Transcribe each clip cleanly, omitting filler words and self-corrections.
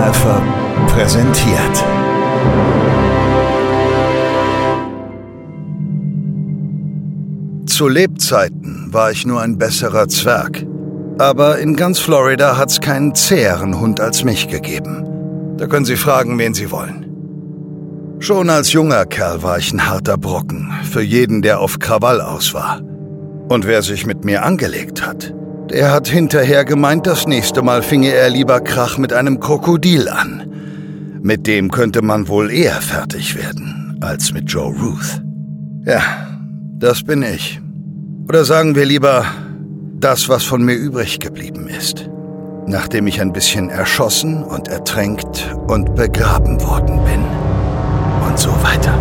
Zeitraffer präsentiert. Zu Lebzeiten war ich nur ein besserer Zwerg. Aber in ganz Florida hat's keinen zäheren Hund als mich gegeben. Da können Sie fragen, wen Sie wollen. Schon als junger Kerl war ich ein harter Brocken, für jeden, der auf Krawall aus war. Und wer sich mit mir angelegt hat, der hat hinterher gemeint, das nächste Mal finge er lieber Krach mit einem Krokodil an. Mit dem könnte man wohl eher fertig werden, als mit Joe Ruth. Ja, das bin ich. Oder sagen wir lieber, das, was von mir übrig geblieben ist. Nachdem ich ein bisschen erschossen und ertränkt und begraben worden bin. Und so weiter.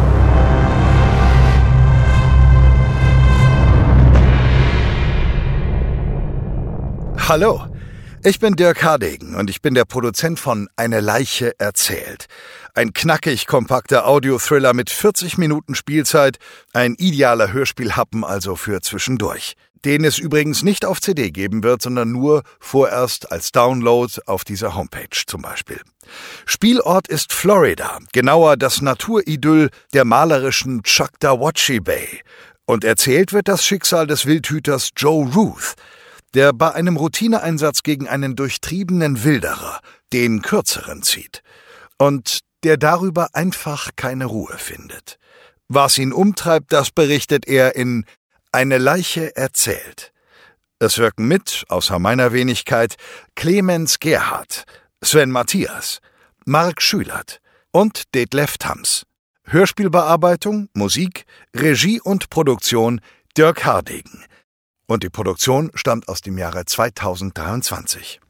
Hallo, ich bin Dirk Hardegen und ich bin der Produzent von Eine Leiche erzählt. Ein knackig kompakter Audio-Thriller mit 40 Minuten Spielzeit, ein idealer Hörspielhappen also für zwischendurch. Den es übrigens nicht auf CD geben wird, sondern nur vorerst als Download auf dieser Homepage zum Beispiel. Spielort ist Florida, genauer das Naturidyll der malerischen Choctawhatchee Bay. Und erzählt wird das Schicksal des Wildhüters Joe Ruth, der bei einem Routineeinsatz gegen einen durchtriebenen Wilderer den Kürzeren zieht. Und der darüber einfach keine Ruhe findet. Was ihn umtreibt, das berichtet er in Eine Leiche erzählt. Es wirken mit, außer meiner Wenigkeit, Clemens Gerhardt, Sven Matthias, Marc Schülert und Detlef Thams. Hörspielbearbeitung, Musik, Regie und Produktion Dirk Hardegen. Und die Produktion stammt aus dem Jahre 2023.